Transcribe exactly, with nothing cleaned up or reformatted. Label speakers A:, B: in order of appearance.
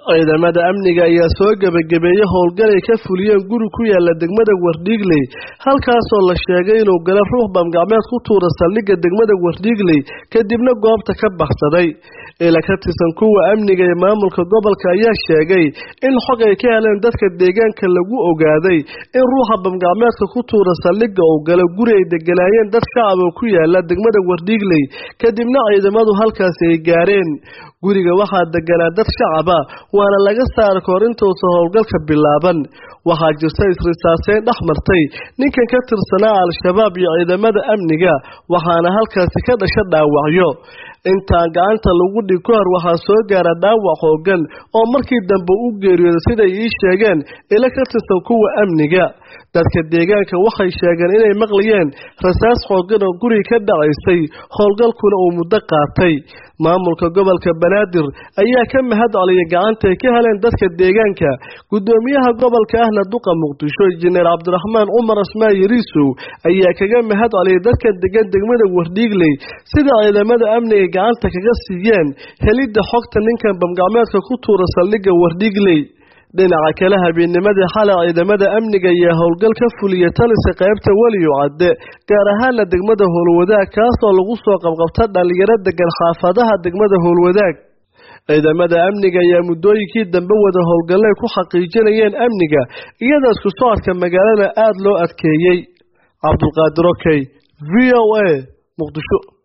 A: ciidamada amniga ayaa soo gabagabeeyay howlgal ay ka fuliyeen guri ku yaala degmada Wardhiigley halkaas oo la sheegay inuu gala ruux bamgacmeed ku tuura saldhigga degmada Wardhiigley kadibna goobta ka baxsaday ila ka tirsan kuwa amniga ee maamulka gobolka ayaa sheegay in xog ay ka heleen dadka deegaanka lagu ogaaday in ruuxa bamgacmeedka ku tuura saldhigga uu gala guri ay deganaayeen dad shacab oo ku yaala degmada Wardhiigley kadibna ciidamadu halkaas ay gaareen guriga waxaa deganaa dad shacab ah waana laga saar koorinta soo howlgalka bilaaban waxa jirta isrisaaseen dhaxmartay ninkan ka tirsanaa al-shabaab iyo ciidamada amniga waxaana halkaas ka dhashay dhaawacyo inta gacanta lagu dhigo hor waxa soo gaara dhaawac hoogan oo markii dambe u geeriyooday sida ay sheegeen ila ka tirsan kuwa amniga dadka deegaanka waxay sheegeen inay maqlayeen rasaas hoogan oo guri ka dhacaysay howlgalkuna uu muddo qaatay maamulka gobolka Banaadir ayaa ka mahad celiyay gacanta ay ka heleen dadka deegaanka gudoomiyaha gobolka ahna duqa Muqdisho Injineer Cabdiraxmaan Umar Asmaa Yariiso ayaa kaga mahad celiyay dadka degan degmada Wardhiigley sida ciidamada amniga gacanta kaga siiyeen helida xogta ninkan bamgacmeedka ku tuura saldhigga Wardhiigley dhinaca kale habeennimadii xalay ciidamada amniga ayaa howlgal ka fuliyay talisa qaybta waliyo cadde gaar ahaan degmada Howlwadaag kaas oo lagu soo qabqabtay dhalinyarada degan xaafadaha degmada Howlwadaag ciidamada amniga ayaa muddooyinkii dambe wada howlgalay ku xaqiijinayeen amniga iyadoo isku socodka magaalada aad loo adkeeyay Cabdulqaadir Okay V O A Muqdisho.